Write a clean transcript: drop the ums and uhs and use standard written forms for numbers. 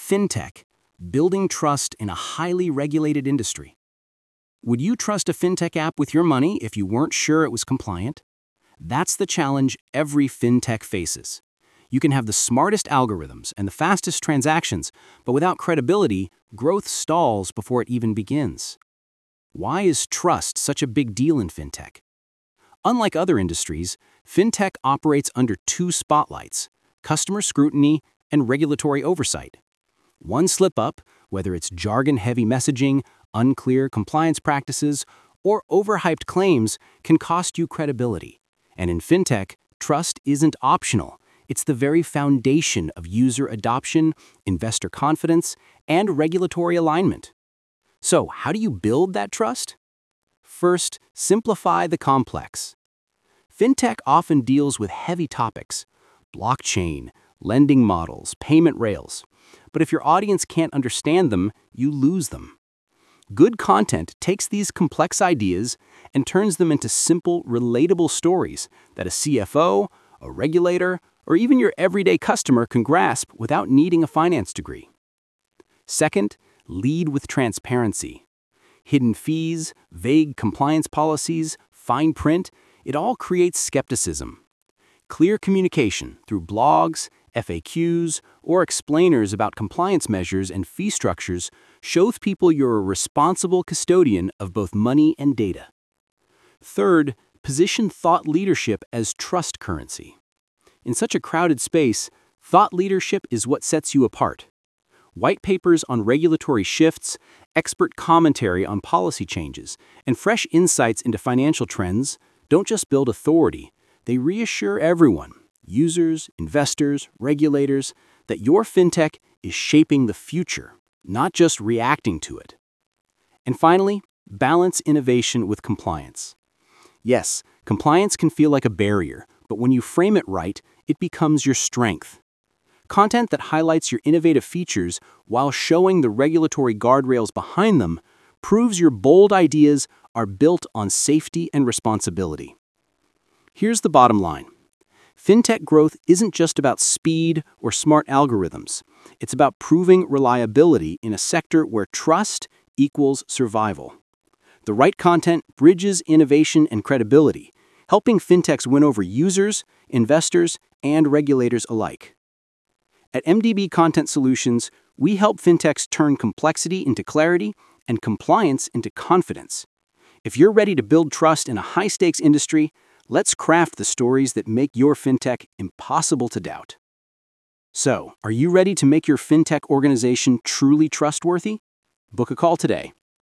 FinTech, building trust in a highly regulated industry. Would you trust a FinTech app with your money if you weren't sure it was compliant? That's the challenge every FinTech faces. You can have the smartest algorithms and the fastest transactions, but without credibility, growth stalls before it even begins. Why is trust such a big deal in FinTech? Unlike other industries, FinTech operates under two spotlights: customer scrutiny and regulatory oversight. One slip-up, whether it's jargon-heavy messaging, unclear compliance practices, or overhyped claims, can cost you credibility. And in FinTech, trust isn't optional. It's the very foundation of user adoption, investor confidence, and regulatory alignment. So, how do you build that trust? First, simplify the complex. FinTech often deals with heavy topics: blockchain, lending models, payment rails. But if your audience can't understand them, you lose them. Good content takes these complex ideas and turns them into simple, relatable stories that a CFO, a regulator, or even your everyday customer can grasp without needing a finance degree. Second, lead with transparency. Hidden fees, vague compliance policies, fine print, it all creates skepticism. Clear communication through blogs, FAQs, or explainers about compliance measures and fee structures shows people you're a responsible custodian of both money and data. Third, position thought leadership as trust currency. In such a crowded space, thought leadership is what sets you apart. White papers on regulatory shifts, expert commentary on policy changes, and fresh insights into financial trends don't just build authority, they reassure everyone, users, investors, regulators, that your FinTech is shaping the future, not just reacting to it. And finally, balance innovation with compliance. Yes, compliance can feel like a barrier, but when you frame it right, it becomes your strength. Content that highlights your innovative features while showing the regulatory guardrails behind them proves your bold ideas are built on safety and responsibility. Here's the bottom line. FinTech growth isn't just about speed or smart algorithms. It's about proving reliability in a sector where trust equals survival. The right content bridges innovation and credibility, helping FinTechs win over users, investors, and regulators alike. At MDB Content Solutions, we help FinTechs turn complexity into clarity and compliance into confidence. If you're ready to build trust in a high-stakes industry, let's craft the stories that make your FinTech impossible to doubt. So, are you ready to make your FinTech organization truly trustworthy? Book a call today.